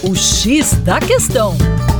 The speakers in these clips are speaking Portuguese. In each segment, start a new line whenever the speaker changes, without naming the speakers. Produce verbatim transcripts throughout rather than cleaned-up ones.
O X da Questão.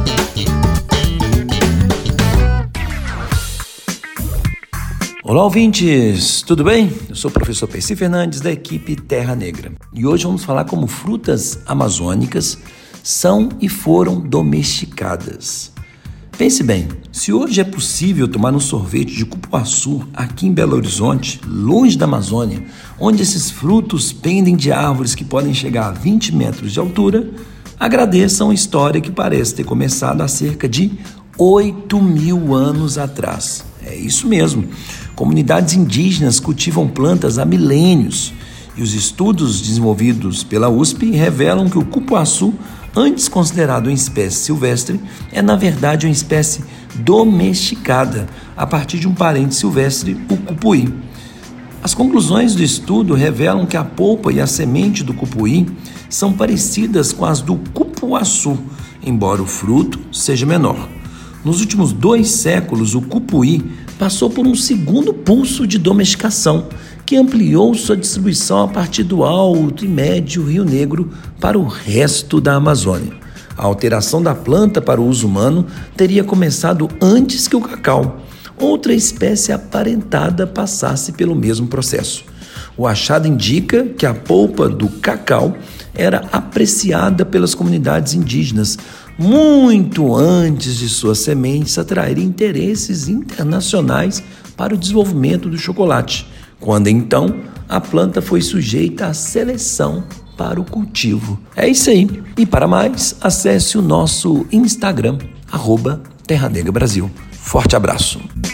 Olá, ouvintes! Tudo bem? Eu sou o professor Percy Fernandes, da equipe Terra Negra. E hoje vamos falar como frutas amazônicas são e foram domesticadas. Pense bem, se hoje é possível tomar um sorvete de cupuaçu aqui em Belo Horizonte, longe da Amazônia, onde esses frutos pendem de árvores que podem chegar a vinte metros de altura, agradeçam a história que parece ter começado há cerca de oito mil anos atrás. É isso mesmo. Comunidades indígenas cultivam plantas há milênios e os estudos desenvolvidos pela U S P revelam que o cupuaçu, antes considerado uma espécie silvestre, é na verdade uma espécie domesticada a partir de um parente silvestre, o cupuí. As conclusões do estudo revelam que a polpa e a semente do cupuí são parecidas com as do cupuaçu, embora o fruto seja menor. Nos últimos dois séculos, o cupuí passou por um segundo pulso de domesticação, que ampliou sua distribuição a partir do Alto e Médio Rio Negro para o resto da Amazônia. A alteração da planta para o uso humano teria começado antes que o cacau. Outra espécie aparentada passasse pelo mesmo processo. O achado indica que a polpa do cacau era apreciada pelas comunidades indígenas muito antes de suas sementes atraírem interesses internacionais para o desenvolvimento do chocolate, quando então a planta foi sujeita à seleção para o cultivo. É isso aí. E para mais, acesse o nosso Instagram, arroba Terra Negra Brasil. Forte abraço.